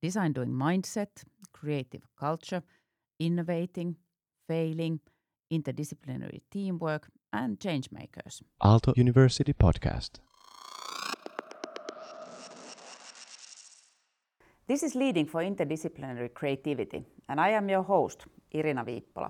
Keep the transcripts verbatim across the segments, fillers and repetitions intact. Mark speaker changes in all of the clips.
Speaker 1: design doing mindset, creative culture, innovating, failing, interdisciplinary teamwork, and change makers.
Speaker 2: Aalto University Podcast.
Speaker 1: This is Leading for Interdisciplinary Creativity, and I am your host, Irina Viippola.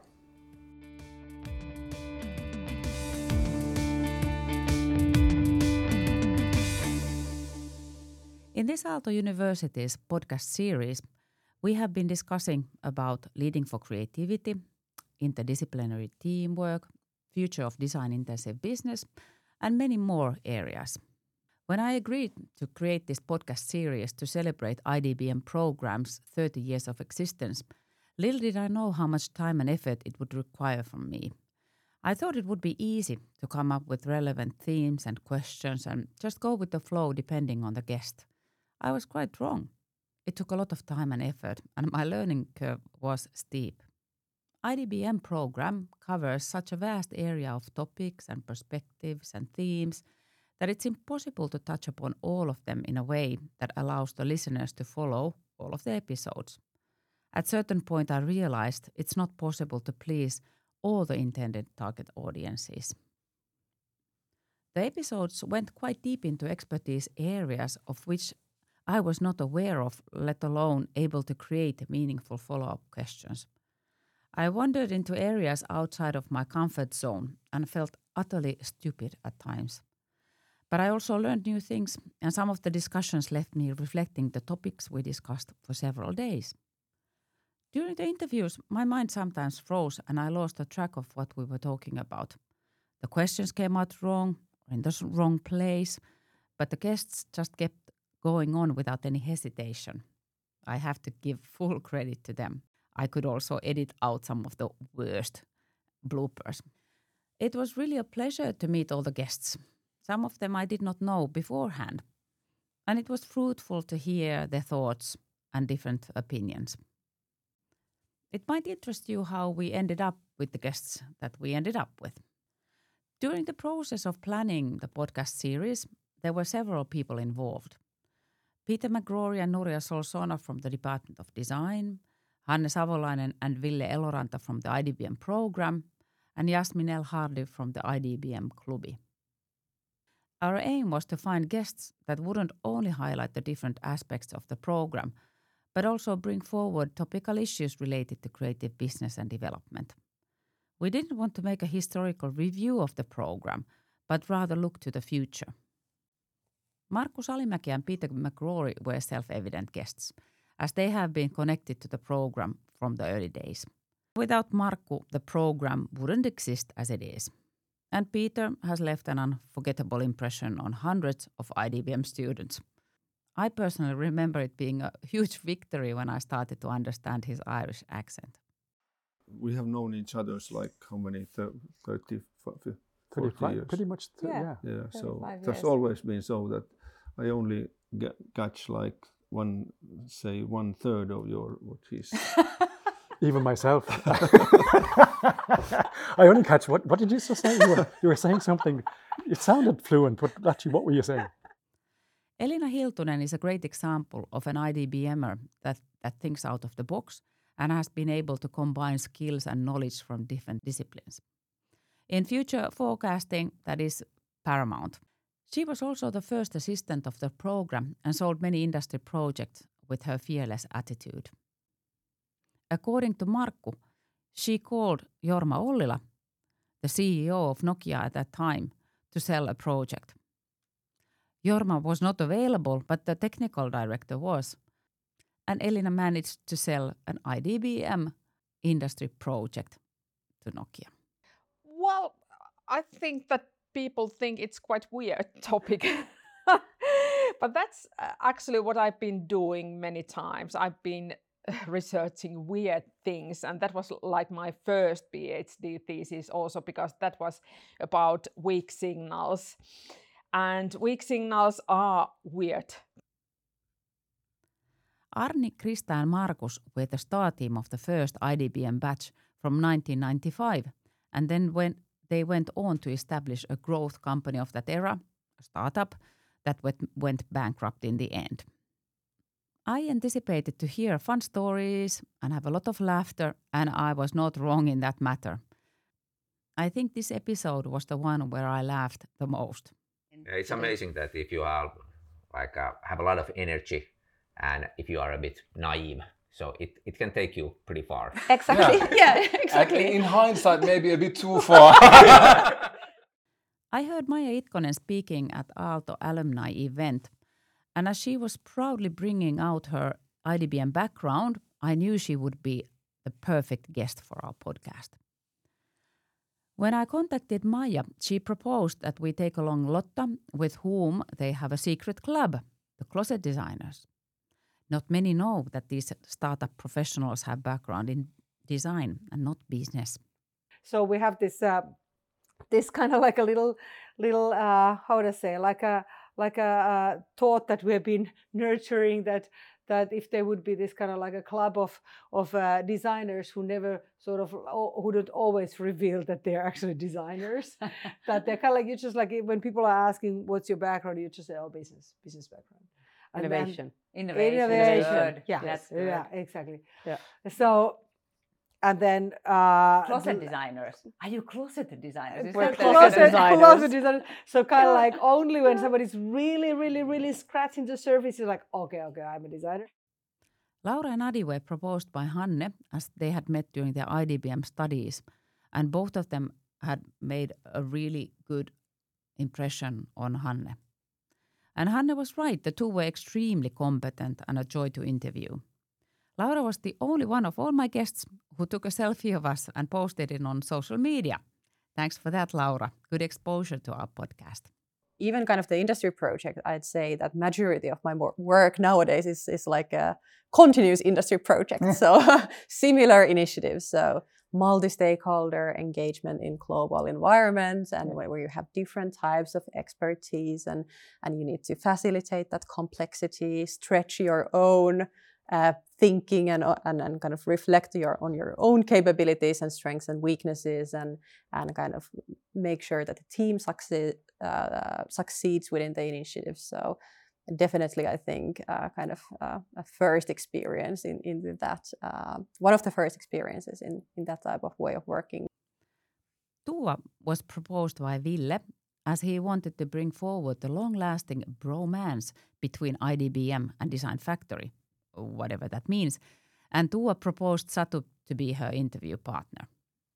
Speaker 1: In this Aalto University's podcast series, we have been discussing about leading for creativity, interdisciplinary teamwork, future of design-intensive business, and many more areas. When I agreed to create this podcast series to celebrate I D B M program's thirty years of existence, little did I know how much time and effort it would require from me. I thought it would be easy to come up with relevant themes and questions and just go with the flow depending on the guest. I was quite wrong. It took a lot of time and effort, and my learning curve was steep. I D B M program covers such a vast area of topics and perspectives and themes that it's impossible to touch upon all of them in a way that allows the listeners to follow all of the episodes. At a certain point, I realized it's not possible to please all the intended target audiences. The episodes went quite deep into expertise areas of which I was not aware of, let alone able to create meaningful follow-up questions. I wandered into areas outside of my comfort zone and felt utterly stupid at times. But I also learned new things, and some of the discussions left me reflecting the topics we discussed for several days. During the interviews, my mind sometimes froze and I lost the track of what we were talking about. The questions came out wrong or in the wrong place, but the guests just kept going on without any hesitation. I have to give full credit to them. I could also edit out some of the worst bloopers. It was really a pleasure to meet all the guests. Some of them I did not know beforehand, and it was fruitful to hear their thoughts and different opinions. It might interest you how we ended up with the guests that we ended up with. During the process of planning the podcast series, there were several people involved. Peter McGrory and Nuria Solsona from the Department of Design, Hanne Savolainen and Ville Eloranta from the I D B M program, and Jasmin El Hardy from the I D B M Klubi. Our aim was to find guests that wouldn't only highlight the different aspects of the program, but also bring forward topical issues related to creative business and development. We didn't want to make a historical review of the program, but rather look to the future. Markku Salimäki and Peter McGrory were self-evident guests, as they have been connected to the program from the early days. Without Markku, the program wouldn't exist as it is. And Peter has left an unforgettable impression on hundreds of I D B M students. I personally remember it being a huge victory when I started to understand his Irish accent.
Speaker 3: We have known each other like how many, thirty, forty years?
Speaker 4: Pretty much, th- yeah.
Speaker 3: Yeah, yeah. So
Speaker 5: years.
Speaker 3: that's always been so that I only get, catch like one, say one third of your what he's.
Speaker 4: Even myself. I only catch, what What did you just say? You were, you were saying something, it sounded fluent, but actually what were you saying?
Speaker 1: Elina Hiltunen is a great example of an I D B Mer that, that thinks out of the box and has been able to combine skills and knowledge from different disciplines. In future forecasting, that is paramount. She was also the first assistant of the program and sold many industry projects with her fearless attitude. According to Markku, she called Jorma Ollila, the C E O of Nokia at that time, to sell a project. Jorma was not available, but the technical director was, and Elina managed to sell an I D B M industry project to Nokia.
Speaker 5: Well, I think that people think it's quite weird topic. But that's actually what I've been doing many times. I've been researching weird things, and that was like my first PhD thesis also, because that was about weak signals. And weak signals are weird.
Speaker 1: Arni, Krista and Markus were the star team of the first I D B M batch from nineteen ninety-five, and then when they went on to establish a growth company of that era, a startup, that went, went bankrupt in the end. I anticipated to hear fun stories and have a lot of laughter, and I was not wrong in that matter. I think this episode was the one where I laughed the most.
Speaker 6: It's amazing that if you are like uh, have a lot of energy and if you are a bit naive, so it, it can take you pretty far.
Speaker 7: Exactly.
Speaker 8: Yeah.
Speaker 7: Yeah, exactly.
Speaker 8: Actually, in hindsight, maybe a bit too far.
Speaker 1: I heard Maija Itkonen speaking at Aalto alumni event, and as she was proudly bringing out her I D B M background, I knew she would be the perfect guest for our podcast. When I contacted Maija, she proposed that we take along Lotta, with whom they have a secret club, the Closet Designers. Not many know that these startup professionals have background in design and not business.
Speaker 9: So we have this uh, this kind of like a little little uh, how to say like a like a uh, thought that we have been nurturing, that that if there would be this kind of like a club of of uh, designers who never sort of who don't always reveal that they're actually designers, that they're kind of like, you just like when people are asking what's your background, you just say, oh, business business background. And
Speaker 7: Innovation.
Speaker 9: Then,
Speaker 7: Innovation.
Speaker 9: innovation.
Speaker 7: Good.
Speaker 9: Yeah,
Speaker 7: That's good.
Speaker 9: yeah, exactly. Yeah. So, and then uh,
Speaker 7: Closet
Speaker 9: the-
Speaker 7: designers. Are you closet designers? Is
Speaker 9: We're
Speaker 7: that the-
Speaker 9: closet,
Speaker 7: designers?
Speaker 9: closet designers. So kind of like only when somebody's really, really, really scratching the surface, you're like, okay, okay, I'm a designer.
Speaker 1: Laura and Adi were proposed by Hanne as they had met during their I D B M studies, and both of them had made a really good impression on Hanne. And Hanne was right, the two were extremely competent and a joy to interview. Laura was the only one of all my guests who took a selfie of us and posted it on social media. Thanks for that, Laura. Good exposure to our podcast.
Speaker 10: Even kind of the industry project, I'd say that majority of my wor- work nowadays is, is like a continuous industry project. So similar initiatives. So multi-stakeholder engagement in global environments, and where, where you have different types of expertise, and, and you need to facilitate that complexity, stretch your own uh, thinking, and, and and kind of reflect your on your own capabilities and strengths and weaknesses, and and kind of make sure that the team succeed, uh, succeeds within the initiative. So definitely, I think uh, kind of uh, a first experience in in that uh, one of the first experiences in in that type of way of working.
Speaker 1: Tua was proposed by Ville as he wanted to bring forward the long-lasting bromance between I D B M and Design Factory, whatever that means, and Tua proposed Satu to be her interview partner.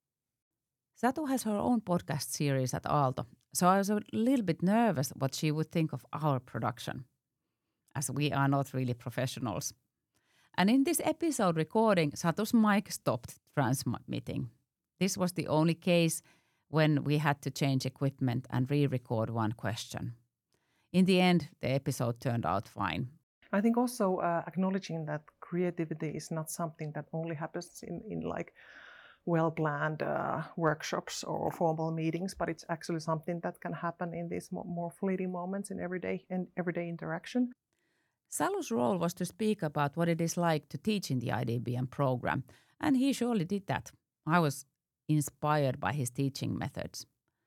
Speaker 1: Satu has her own podcast series at Aalto, so I was a little bit nervous what she would think of our production, as we are not really professionals. And in this episode recording, Satu's mic stopped transmitting. This was the only case when we had to change equipment and re-record one question. In the end, the episode turned out fine.
Speaker 11: I think also uh, acknowledging that creativity is not something that only happens in, in like well-planned uh, workshops or formal meetings, but it's actually something that can happen in these more, more fleeting moments in everyday in everyday interaction.
Speaker 1: Salu's role was to speak about what it is like to teach in the I D B M program, and he surely did that. I was inspired by his teaching methods.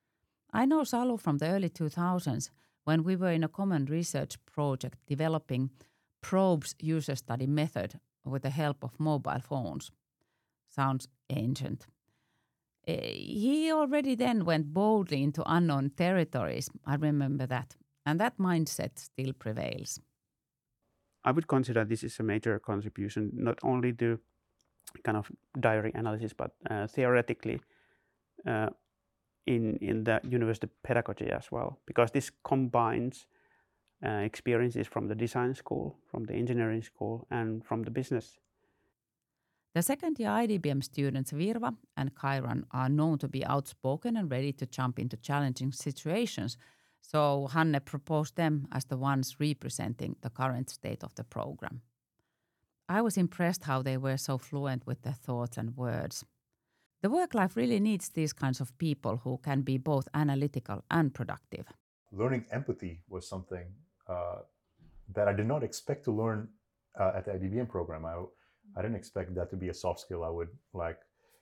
Speaker 1: I know Salu from the early two thousands when we were in a common research project developing Probe's user study method with the help of mobile phones. Sounds ancient. Uh, he already then went boldly into unknown territories. I remember that. And that mindset still prevails.
Speaker 12: I would consider this is a major contribution, not only to kind of diary analysis, but uh, theoretically uh, in, in the university pedagogy as well, because this combines uh, experiences from the design school, from the engineering school, and from the business.
Speaker 1: The second year I D B M students Virva and Kairan are known to be outspoken and ready to jump into challenging situations, so Hanne proposed them as the ones representing the current state of the program. I was impressed how they were so fluent with their thoughts and words. The work life really needs these kinds of people who can be both analytical and productive.
Speaker 13: Learning empathy was something uh, that I did not expect to learn uh, at the I D B M program. I, I didn't expect that to be a soft skill I would like,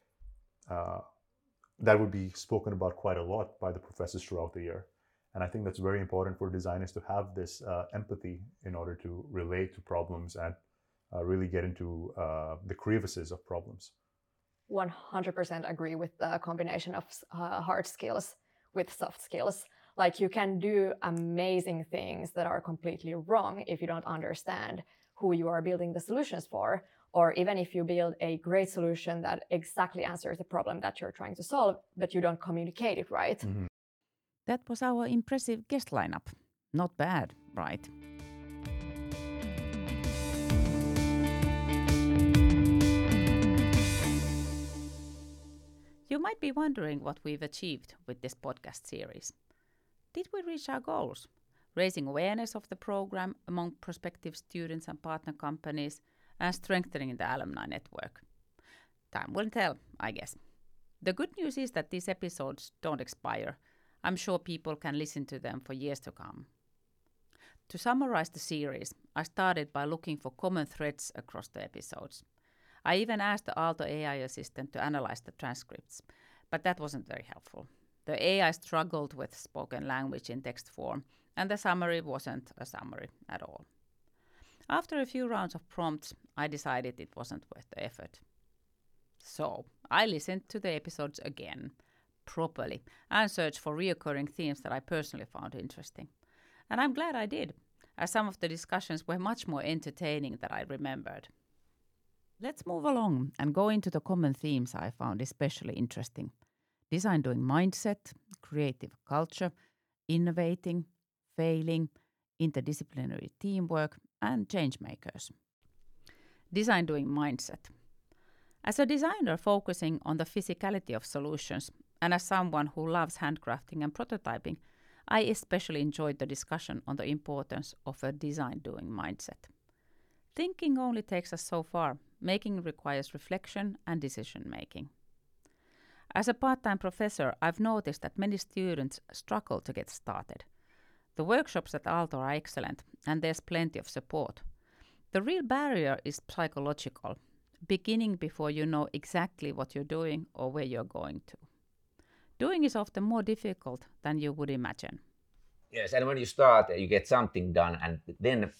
Speaker 13: uh, that would be spoken about quite a lot by the professors throughout the year. And I think that's very important for designers to have this uh, empathy in order to relate to problems and uh, really get into uh, the crevices of problems.
Speaker 14: one hundred percent agree with the combination of uh, hard skills with soft skills. Like you can do amazing things that are completely wrong if you don't understand who you are building the solutions for, or even if you build a great solution that exactly answers the problem that you're trying to solve, but you don't communicate it right.
Speaker 13: Mm-hmm.
Speaker 1: That was our impressive guest lineup. Not bad, right? You might be wondering what we've achieved with this podcast series. Did we reach our goals? Raising awareness of the program among prospective students and partner companies and strengthening the alumni network. Time will tell, I guess. The good news is that these episodes don't expire. I'm sure people can listen to them for years to come. To summarize the series, I started by looking for common threads across the episodes. I even asked the Aalto A I assistant to analyze the transcripts, but that wasn't very helpful. The A I struggled with spoken language in text form, and the summary wasn't a summary at all. After a few rounds of prompts, I decided it wasn't worth the effort. So, I listened to the episodes again, properly, and searched for recurring themes that I personally found interesting. And I'm glad I did, as some of the discussions were much more entertaining than I remembered. Let's move along and go into the common themes I found especially interesting. Design doing mindset, creative culture, innovating, failing, interdisciplinary teamwork, and change makers. Design doing mindset. As a designer focusing on the physicality of solutions, and as someone who loves handcrafting and prototyping, I especially enjoyed the discussion on the importance of a design doing mindset. Thinking only takes us so far. Making requires reflection and decision making. As a part-time professor, I've noticed that many students struggle to get started. The workshops at Aalto are excellent, and there's plenty of support. The real barrier is psychological, beginning before you know exactly what you're doing or where you're going to. Doing is often more difficult than you would imagine.
Speaker 6: Yes, and when you start, you get something done, and then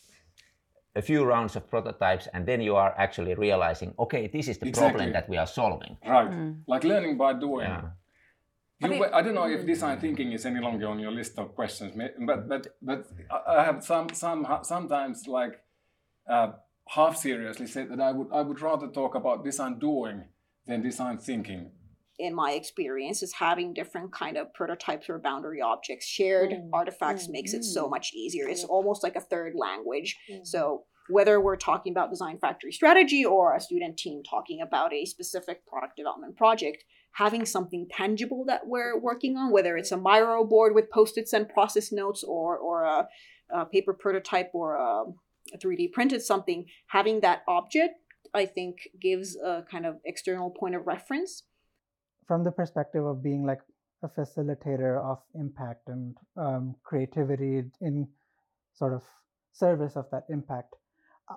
Speaker 6: a few rounds of prototypes, and then you are actually realizing, okay, this is the
Speaker 8: Exactly.
Speaker 6: problem that we are solving.
Speaker 8: Right, like learning by doing.
Speaker 6: Yeah.
Speaker 8: You,
Speaker 14: I mean-
Speaker 8: I don't know if design thinking is any longer on your list of questions, may- but but but I I have some some sometimes like uh, half seriously said that I would I would rather talk about design doing than design thinking.
Speaker 15: In my experience, is having different kind of prototypes or boundary objects, shared
Speaker 14: Mm,
Speaker 15: artifacts
Speaker 14: mm,
Speaker 15: makes it
Speaker 14: mm.
Speaker 15: so much easier. It's almost like a third language.
Speaker 14: Mm.
Speaker 15: So whether we're talking about design factory strategy or a student team talking about a specific product development project, having something tangible that we're working on, whether it's a Miro board with post-its and process notes or, or a, a paper prototype or a, a three D printed something, having that object, I think, gives a kind of external point of reference.
Speaker 16: From the perspective of being like a facilitator of impact and um, creativity in sort of service of that impact, uh,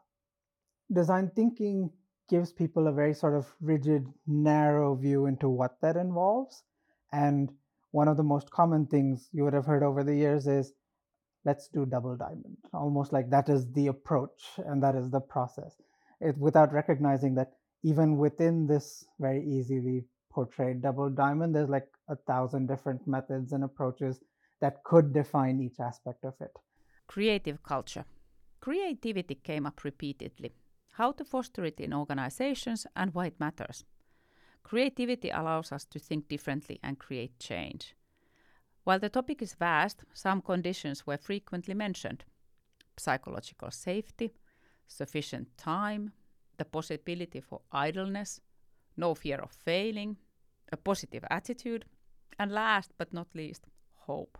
Speaker 16: design thinking gives people a very sort of rigid, narrow view into what that involves. And one of the most common things you would have heard over the years is, let's do double diamond, almost like that is the approach and that is the process. It, without recognizing that even within this very easily portrayed double diamond, there's like a thousand different methods and approaches that could define each aspect of it.
Speaker 1: Creative culture. Creativity came up repeatedly. How to foster it in organizations and why it matters. Creativity allows us to think differently and create change. While the topic is vast, some conditions were frequently mentioned. Psychological safety, sufficient time, the possibility for idleness, no fear of failing, a positive attitude, and last but not least, hope.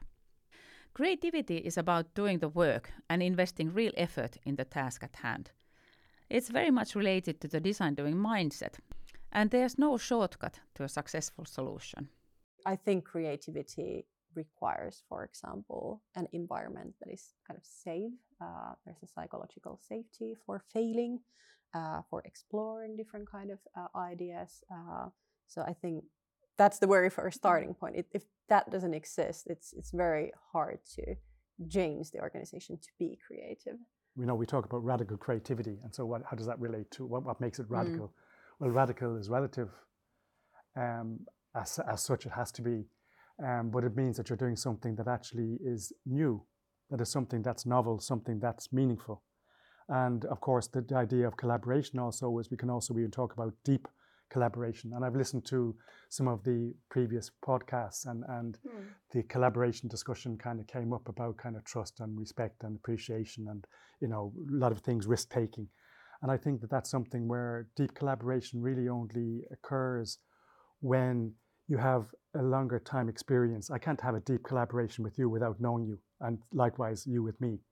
Speaker 1: Creativity is about doing the work and investing real effort in the task at hand. It's very much related to the design doing mindset, and there's no shortcut to a successful solution.
Speaker 10: I think creativity requires, for example, an environment that is kind of safe. Uh, there's a psychological safety for failing, uh, for exploring different kind of uh, ideas. Uh, so I think that's the very first starting point. It, if that doesn't exist, it's it's very hard to change the organization to be creative.
Speaker 4: we know we talk about radical creativity, and so what, how does that relate to what, what makes it radical? Mm. Well, radical is relative. Um, as, as such, it has to be, um, but it means that you're doing something that actually is new, that is something that's novel, something that's meaningful. And of course, the, the idea of collaboration also is we can also even talk about deep collaboration. And I've listened to some of the previous podcasts, and, and mm. the collaboration discussion kind of came up about kind of trust and respect and appreciation and, you know, a lot of things, risk taking. And I think that that's something where deep collaboration really only occurs when you have a longer time experience. I can't have a deep collaboration with you without knowing you, and likewise you with me.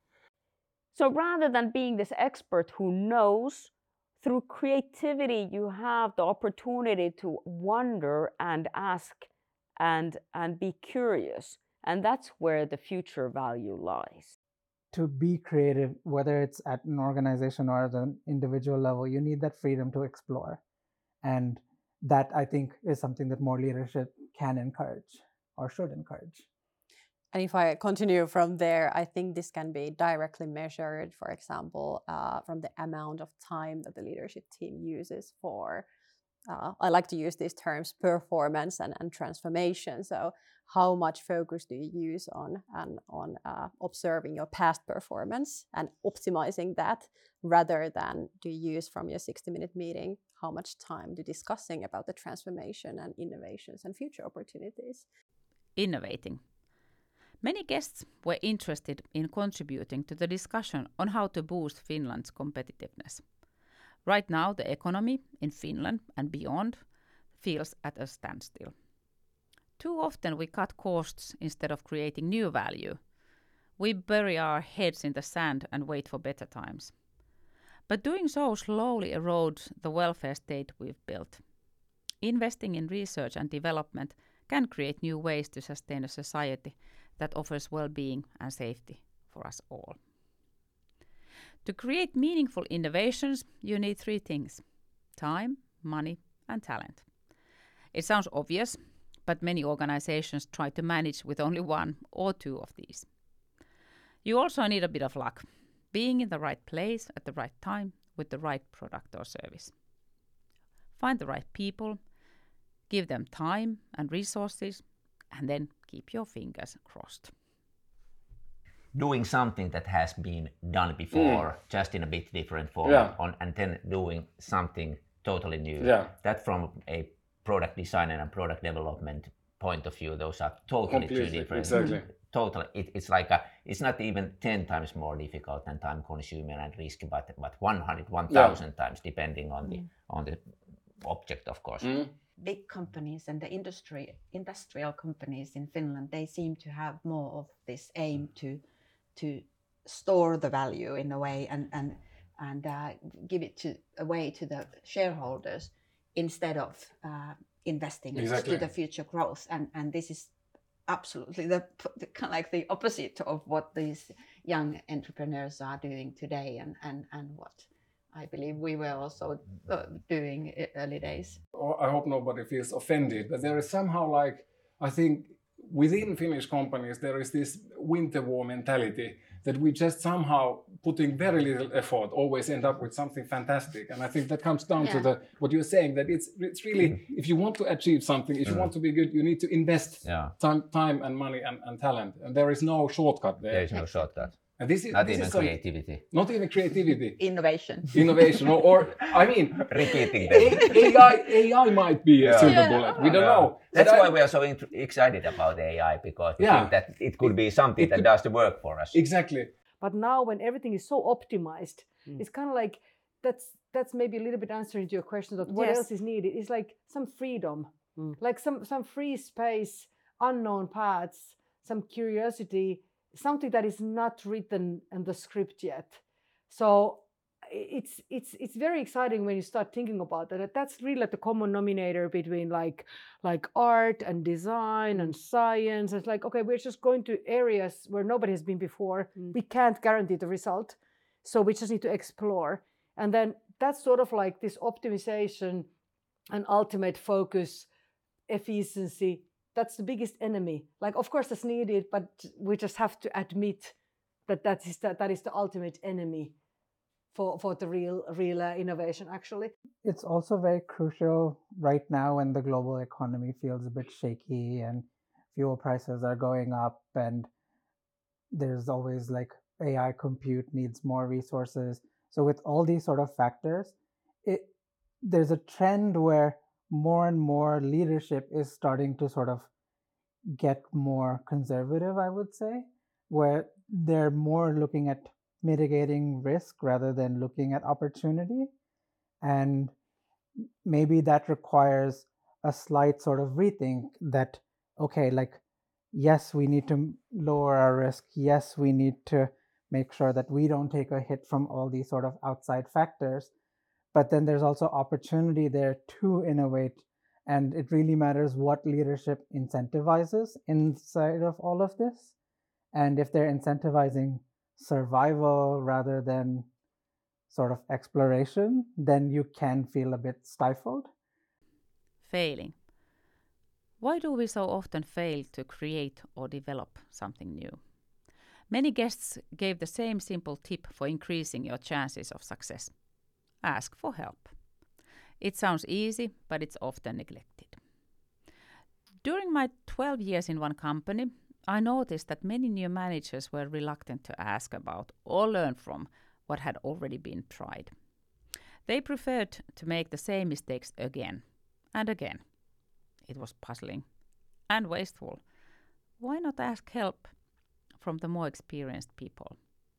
Speaker 17: So rather than being this expert who knows, through creativity, you have the opportunity to wonder and ask and, and be curious. And that's where the future value lies.
Speaker 16: To be creative, whether it's at an organization or at an individual level, you need that freedom to explore. And that, I think, is something that more leadership can encourage or should encourage.
Speaker 10: And if I continue from there, I think this can be directly measured, for example, uh, from the amount of time that the leadership team uses for, uh, I like to use these terms, performance and, and transformation. So how much focus do you use on, and on uh, observing your past performance and optimizing that, rather than do you use from your sixty minute meeting, how much time to discussing about the transformation and innovations and future opportunities?
Speaker 1: Innovating. Many guests were interested in contributing to the discussion on how to boost Finland's competitiveness. Right now, the economy in Finland and beyond feels at a standstill. Too often we cut costs instead of creating new value. We bury our heads in the sand and wait for better times. But doing so slowly erodes the welfare state we've built. Investing in research and development can create new ways to sustain a society that offers well-being and safety for us all. To create meaningful innovations, you need three things: time, money, and talent. It sounds obvious, but many organizations try to manage with only one or two of these. You also need a bit of luck, being in the right place at the right time with the right product or service. Find the right people, give them time and resources, and then keep your fingers crossed.
Speaker 6: Doing something that has been done before, mm. just in a bit different form, yeah. on, and then doing something totally new. Yeah. That from a product design and a product development point of view, those are totally Completely. two different.
Speaker 8: Exactly.
Speaker 6: Totally, it, it's like a, it's not even ten times more difficult and time consuming and risky, but but one hundred, one thousand yeah. times, depending on mm. the on the object, of course.
Speaker 7: Mm. Big companies and the industry, industrial companies in Finland, they seem to have more of this aim to to store the value in a way and and and uh, give it to away to the shareholders instead of uh, investing exactly. to the future growth. And and this is absolutely the, the kind of like the opposite of what these young entrepreneurs are doing today, and and and what I believe we were also uh, doing early days.
Speaker 8: I hope nobody feels offended, but there is somehow like, I think within Finnish companies, there is this winter war mentality that we just somehow, putting very little effort, always end up with something fantastic. And I think that comes down yeah. to the what you're saying, that it's it's really, mm. if you want to achieve something, if mm. you want to be good, you need to invest yeah. time, time and money and, and talent. And there is no shortcut there.
Speaker 6: There is no shortcut.
Speaker 8: And this is,
Speaker 6: not
Speaker 8: this
Speaker 6: even
Speaker 8: is
Speaker 6: creativity.
Speaker 8: Some, not even creativity.
Speaker 7: Innovation.
Speaker 8: Innovation, or, or I mean,
Speaker 6: repeating them.
Speaker 8: A I, A I might be yeah. a silver yeah. bullet. We don't yeah. know.
Speaker 6: That's
Speaker 8: but
Speaker 6: why
Speaker 8: I,
Speaker 6: we are so int- excited about A I, because we
Speaker 9: yeah.
Speaker 6: think that it could be something it that could, does the work for us.
Speaker 8: Exactly.
Speaker 9: But now, when everything is so optimized, mm. it's kind of like that's that's maybe a little bit answering to your question of what
Speaker 10: yes.
Speaker 9: else is needed. It's like some freedom, mm. like some some free space, unknown paths, some curiosity. Something that is not written in the script yet. So it's it's it's very exciting when you start thinking about that. That's really like the common denominator between like like art and design and science. It's like, okay, we're just going to areas where nobody has been before. Mm. We can't guarantee the result, so we just need to explore. And then that's sort of like this optimization and ultimate focus, efficiency. That's the biggest enemy. Like, of course, that's needed, but we just have to admit that that is the, that is the ultimate enemy for for the real real uh, innovation actually.
Speaker 16: It's also very crucial right now when the global economy feels a bit shaky and fuel prices are going up, and there's always like A I compute needs more resources. So with all these sort of factors, it there's a trend where more and more leadership is starting to sort of get more conservative, I would say, where they're more looking at mitigating risk rather than looking at opportunity. And maybe that requires a slight sort of rethink that, okay, like, yes, we need to lower our risk. Yes, we need to make sure that we don't take a hit from all these sort of outside factors. But then there's also opportunity there to innovate. And it really matters what leadership incentivizes inside of all of this. And if they're incentivizing survival rather than sort of exploration, then you can feel a bit stifled.
Speaker 1: Failing. Why do we so often fail to create or develop something new? Many guests gave the same simple tip for increasing your chances of success. Ask for help. It sounds easy, but it's often neglected. During my twelve years in one company, I noticed that many new managers were reluctant to ask about or learn from what had already been tried. They preferred to make the same mistakes again and again. It was puzzling and wasteful. Why not ask help from the more experienced people?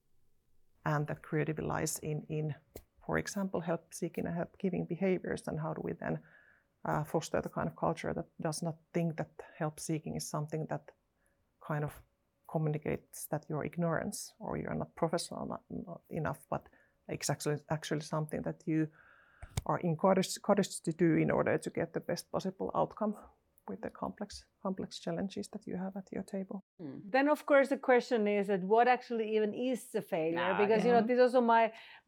Speaker 11: And that creativity lies in, in, for example, help-seeking and help-giving behaviors, and how do we then uh, foster the kind of culture that does not think that help-seeking is something that kind of communicates that you're ignorance or you're not professional not, not enough, but it's actually, actually something that you are encouraged, encouraged to do in order to get the best possible outcome with the complex complex challenges that you have at your table.
Speaker 9: Mm. Then of course the question is that what actually even is the failure?
Speaker 11: Nah,
Speaker 9: because
Speaker 11: yeah.
Speaker 9: you know, this is also my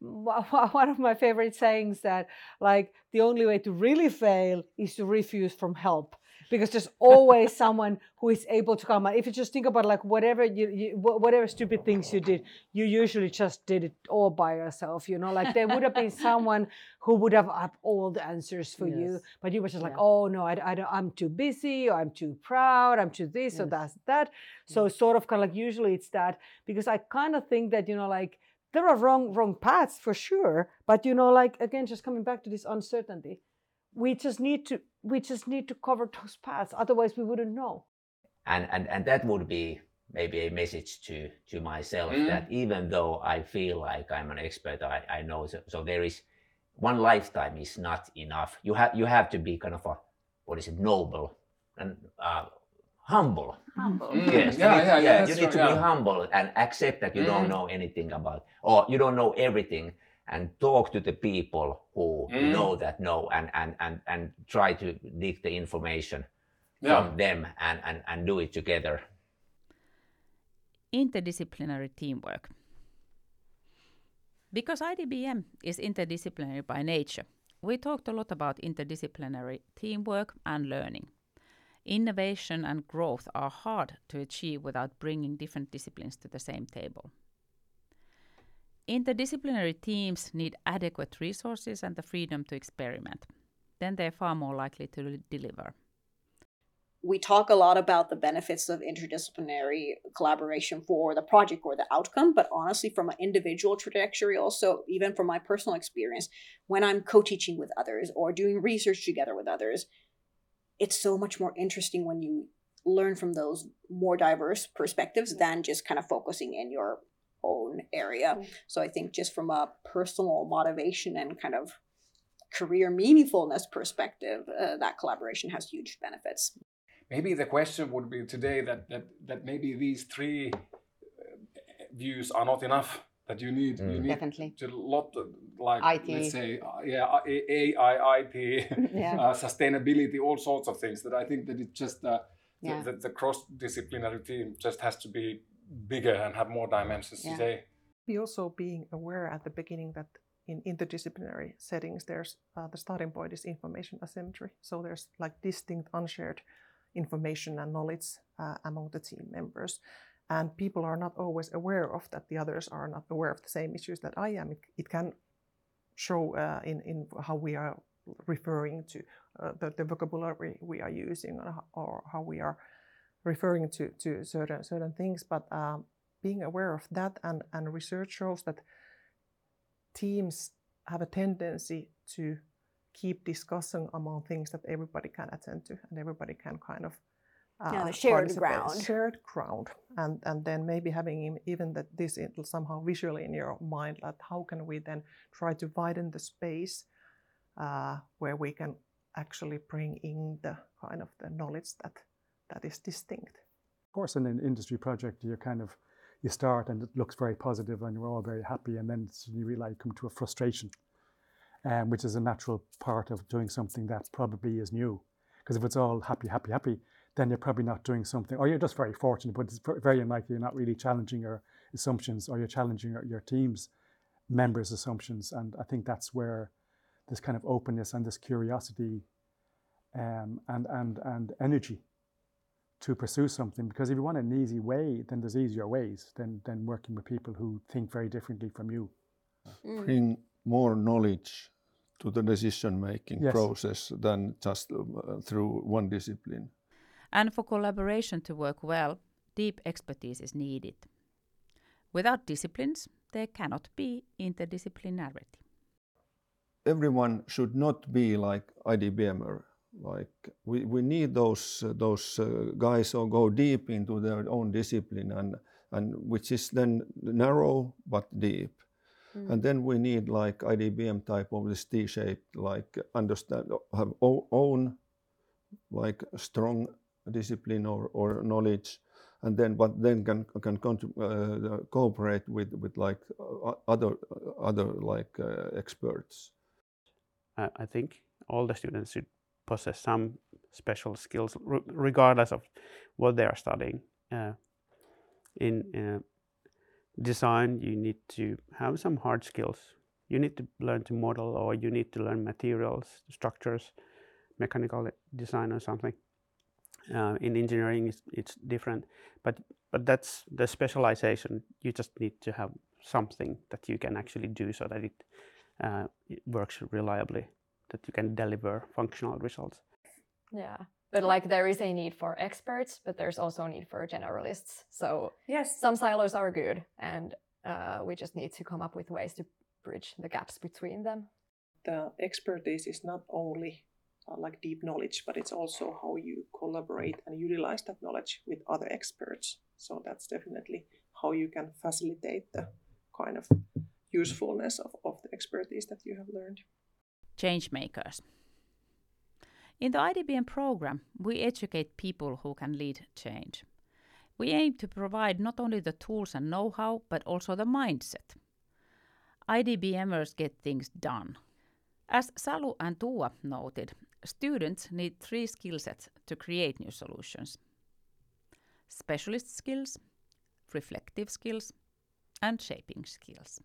Speaker 9: one of my favorite sayings, that like the only way to really fail is to refuse from help. Because there's always someone who is able to come. If you just think about like whatever you, you whatever stupid things you did, you usually just did it all by yourself. You know, like there would have been someone who would have had all the answers for yes. you, but you were just yeah. like, oh no, I, I don't, I'm too busy, or I'm too proud, I'm too this yes. or that's that. So yes. sort of kind of like usually it's that, because I kind of think that, you know, like there are wrong wrong paths for sure, but you know, like again, just coming back to this uncertainty. We just need to we just need to cover those paths, otherwise we wouldn't know.
Speaker 6: And and, and that would be maybe a message to, to myself mm. that even though I feel like I'm an expert, I, I know so, so there is one lifetime is not enough. You have you have to be kind of a what is it, noble and uh, humble.
Speaker 7: Humble.
Speaker 6: Mm. Yes.
Speaker 8: Yeah,
Speaker 6: you need,
Speaker 8: yeah, yeah.
Speaker 6: You need
Speaker 8: true,
Speaker 6: to
Speaker 8: yeah.
Speaker 6: be humble and accept that you mm. don't know anything about, or you don't know everything. And talk to the people who mm. know that know, and, and, and, and try to dig the information yeah. from them and, and, and do it together.
Speaker 1: Interdisciplinary teamwork. Because I D B M is interdisciplinary by nature, we talked a lot about interdisciplinary teamwork and learning. Innovation and growth are hard to achieve without bringing different disciplines to the same table. Interdisciplinary teams need adequate resources and the freedom to experiment. Then they're far more likely to deliver.
Speaker 15: We talk a lot about the benefits of interdisciplinary collaboration for the project or the outcome, but honestly, from an individual trajectory also, even from my personal experience, when I'm co-teaching with others or doing research together with others, it's so much more interesting when you learn from those more diverse perspectives than just kind of focusing in your own area. Mm-hmm. So I think just from a personal motivation and kind of career meaningfulness perspective, uh, that collaboration has huge benefits.
Speaker 8: Maybe the question would be today that that, that maybe these three views are not enough. That you need mm. you need
Speaker 7: Definitely.
Speaker 8: to lot of, like
Speaker 7: I T.
Speaker 8: let's say uh, yeah A I, I T, yeah. uh, sustainability, all sorts of things. That I think that it just uh, yeah. the, the, the cross-disciplinary team just has to be bigger and have more dimensions yeah. today.
Speaker 11: We also being aware at the beginning that in interdisciplinary settings, there's uh, the starting point is information asymmetry. So there's like distinct unshared information and knowledge uh, among the team members. and people are not always aware of that, the others are not aware of the same issues that I am. It, it can show uh, in, in how we are referring to uh, the, the vocabulary we are using, or, or how we are referring to, to certain, certain things. But um, being aware of that, and, and research shows that teams have a tendency to keep discussing among things that everybody can attend to and everybody can kind of uh,
Speaker 17: yeah, the shared
Speaker 11: participate.
Speaker 17: ground.
Speaker 11: Shared ground. And, and then maybe having even that this somehow visually in your mind, like how can we then try to widen the space uh, where we can actually bring in the kind of the knowledge that that is distinct.
Speaker 4: Of course, in an industry project, you kind of you start and it looks very positive and you're all very happy, and then you realize you come to a frustration, um, which is a natural part of doing something that probably is new. Because if it's all happy, happy, happy, then you're probably not doing something, or you're just very fortunate, but it's very unlikely you're not really challenging your assumptions, or you're challenging your, your team's members' assumptions. And I think that's where this kind of openness and this curiosity um, and, and, and energy to pursue something, because if you want an easy way, then there's easier ways than, than working with people who think very differently from you.
Speaker 3: Mm. Bring more knowledge to the decision-making
Speaker 4: yes.
Speaker 3: process than just uh, through one discipline.
Speaker 1: And for collaboration to work well, deep expertise is needed. Without disciplines, there cannot be interdisciplinarity.
Speaker 3: Everyone should not be like I D B M er. Like we, we need those uh, those uh, guys who go deep into their own discipline, and and which is then narrow but deep. Mm. And then we need like I D B M type of this T-shaped, like understand, have own like strong discipline or, or knowledge, and then but then can can uh, cooperate with with like uh, other other like uh, experts.
Speaker 12: Uh, I think all the students should possess some special skills, r regardless of what they are studying. Uh, in uh, design, you need to have some hard skills. You need to learn to model, or you need to learn materials, structures, mechanical design or something. Uh, in engineering, it's, it's different, but but that's the specialization. You just need to have something that you can actually do so that it, uh, it works reliably, that you can deliver functional results.
Speaker 14: Yeah, but like there is a need for experts, but there's also a need for generalists. So
Speaker 15: yes,
Speaker 14: some silos are good, and uh, we just need to come up with ways to bridge the gaps between them.
Speaker 11: The expertise is not only uh, like deep knowledge, but it's also how you collaborate and utilize that knowledge with other experts. So that's definitely how you can facilitate the kind of usefulness of, of the expertise that you have learned.
Speaker 1: Change makers. In the I D B M program, we educate people who can lead change. We aim to provide not only the tools and know-how, but also the mindset. I D B M ers get things done. As Salu and Tua noted, students need three skill sets to create new solutions: specialist skills, reflective skills, and shaping skills.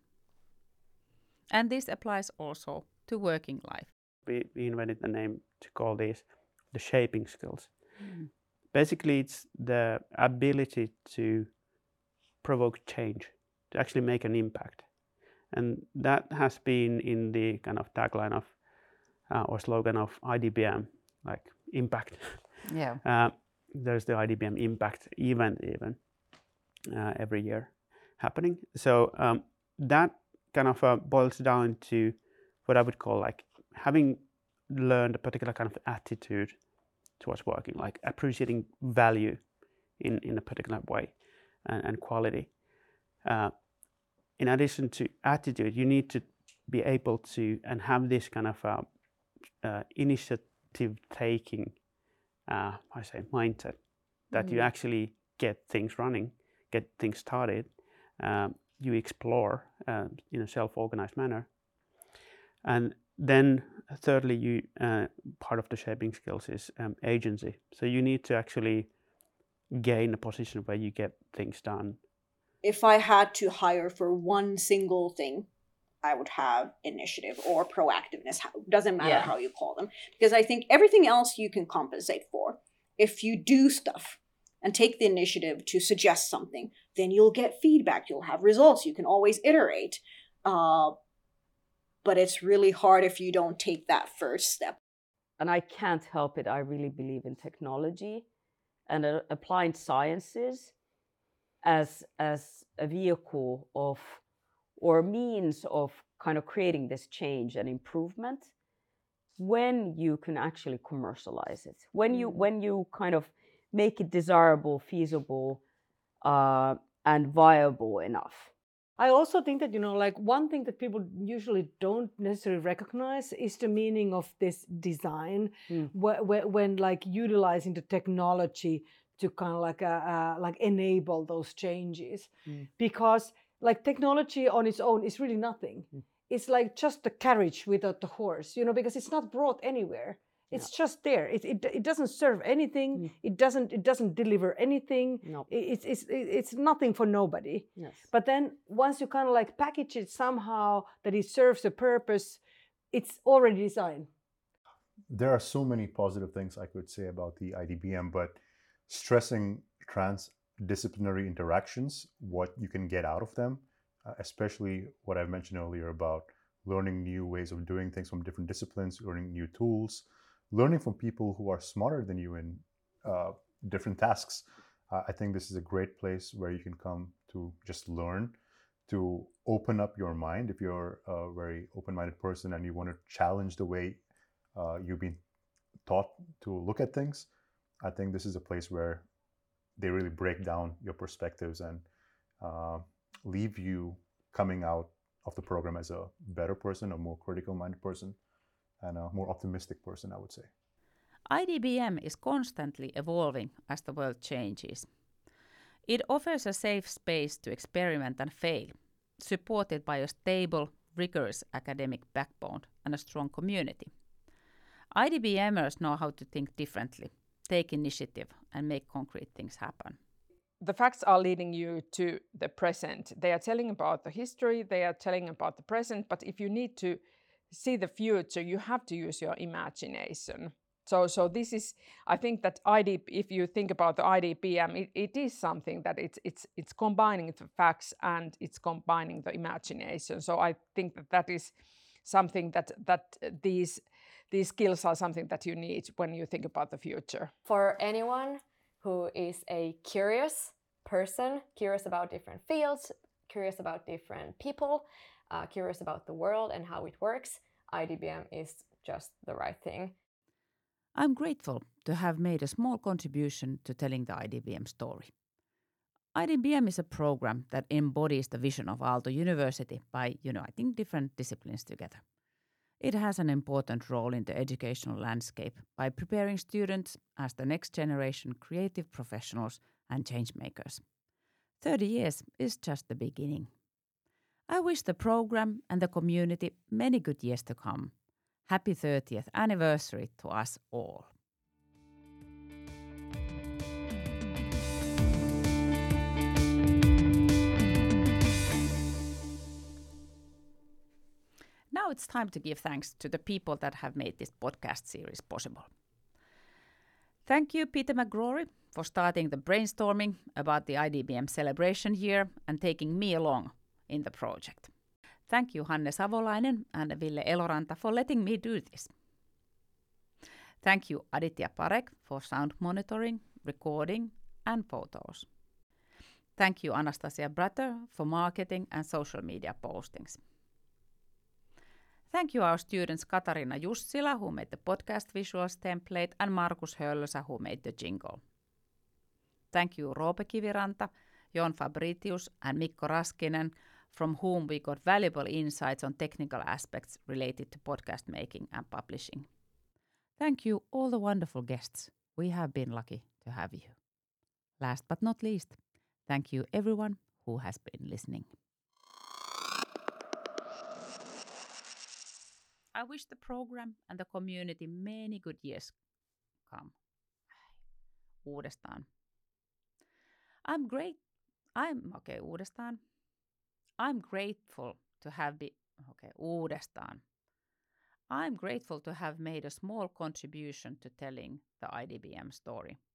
Speaker 1: And this applies also to working life.
Speaker 12: We, we invented the name to call these the shaping skills. Mm. Basically, it's the ability to provoke change, to actually make an impact. And that has been in the kind of tagline of uh, or slogan of I D B M, like impact.
Speaker 1: Yeah.
Speaker 12: Uh, there's the I D B M Impact event even uh, every year happening. So um, that kind of uh, boils down to what I would call like having learned a particular kind of attitude towards working, like appreciating value in, in a particular way and, and quality. Uh, in addition to attitude, you need to be able to and have this kind of uh, uh, initiative-taking, uh, I say, mindset that mm-hmm. you actually get things running, get things started, um, you explore uh, in a self-organized manner. And then thirdly, you uh, part of the shaping skills is um, agency. So you need to actually gain a position where you get things done.
Speaker 15: If I had to hire for one single thing, I would have initiative or proactiveness. Doesn't matter yeah. how you call them. Because I think everything else you can compensate for. If you do stuff, and take the initiative to suggest something, then you'll get feedback, you'll have results, you can always iterate. Uh, but it's really hard if you don't take that first step.
Speaker 17: And I can't help it. I really believe in technology and uh, applied sciences as, as a vehicle of, or means of kind of creating this change and improvement when you can actually commercialize it, when you, mm. when you kind of make it desirable, feasible, uh, and viable enough.
Speaker 9: I also think that, you know, like one thing that people usually don't necessarily recognize is the meaning of this design, mm. wh- wh- when like utilizing the technology to kind of like uh, uh, like enable those changes, mm. because like technology on its own is really nothing. Mm. It's like just the carriage without the horse, you know, because it's not brought anywhere. It's no. just there. It, it it doesn't serve anything. Mm. It doesn't it doesn't deliver anything.
Speaker 17: No.
Speaker 9: It, it's it's it's nothing for nobody.
Speaker 17: Yes.
Speaker 9: But then once you kind of like package it somehow that it serves a purpose, it's already designed.
Speaker 13: There are so many positive things I could say about the I D B M, but stressing transdisciplinary interactions, what you can get out of them, uh, especially what I mentioned earlier about learning new ways of doing things from different disciplines, learning new tools, learning from people who are smarter than you in uh, different tasks. Uh, I think this is a great place where you can come to just learn, to open up your mind. If you're a very open-minded person and you want to challenge the way uh, you've been taught to look at things, I think this is a place where they really break down your perspectives and uh, leave you coming out of the program as a better person, a more critical-minded person, and a more optimistic person, I would say.
Speaker 1: I D B M is constantly evolving as the world changes. It offers a safe space to experiment and fail, supported by a stable, rigorous academic backbone and a strong community. I D B Mers know how to think differently, take initiative, and make concrete things happen.
Speaker 5: The facts are leading you to the present. They are telling about the history, they are telling about the present, but if you need to see the future, you have to use your imagination. So, so this is, I think that I D, if you think about the I D B M, it, it is something that it's it's it's combining the facts and it's combining the imagination. So I think that that is something that that these these skills are something that you need when you think about the future.
Speaker 14: For anyone who is a curious person, curious about different fields, curious about different people, uh, curious about the world and how it works, I D B M is just the right thing.
Speaker 1: I'm grateful to have made a small contribution to telling the I D B M story. I D B M is a program that embodies the vision of Aalto University by uniting different disciplines together. It has an important role in the educational landscape by preparing students as the next generation creative professionals and change makers. thirty years is just the beginning. I wish the program and the community many good years to come. Happy thirtieth anniversary to us all. Now it's time to give thanks to the people that have made this podcast series possible. Thank you, Peter McGrory, for starting the brainstorming about the I D B M celebration year and taking me along in the project. Thank you, Hanne Savolainen and Ville Eloranta, for letting me do this. Thank you, Aditya Parek, for sound monitoring, recording, and photos. Thank you, Anastasia Bratter, for marketing and social media postings. Thank you our students Katarina Jussila, who made the podcast visuals template, and Markus Höllösä, who made the jingle. Thank you Roope Kiviranta, Jon Fabritius, and Mikko Raskinen, from whom we got valuable insights on technical aspects related to podcast making and publishing. Thank you all the wonderful guests. We have been lucky to have you. Last but not least, thank you everyone who has been listening. I wish the program and the community many good years come. Uudestaan. I'm great. I'm okay. Uudestaan. I'm grateful to have be okay. Uudestaan. I'm grateful to have made a small contribution to telling the I D B M story.